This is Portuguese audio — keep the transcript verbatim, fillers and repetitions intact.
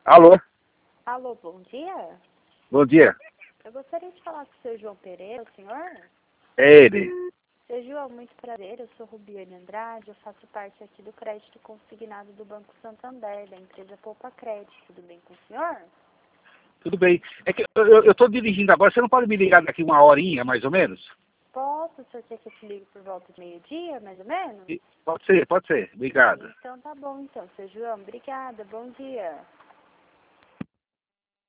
Alô? Alô, bom dia. Bom dia. Eu gostaria de falar com o seu João Pereira, o senhor? É ele. Seu João, muito prazer, eu sou Rubiane Andrade, eu faço parte aqui do crédito consignado do Banco Santander, da empresa Poupa Crédito. Tudo bem com o senhor? Tudo bem. É que eu estou dirigindo agora. Você não pode me ligar daqui uma horinha, mais ou menos? Posso, o senhor quer que eu te ligue por volta de meio-dia, mais ou menos? Pode ser, pode ser. Obrigado. Então tá bom, então, seu João. Obrigada, bom dia.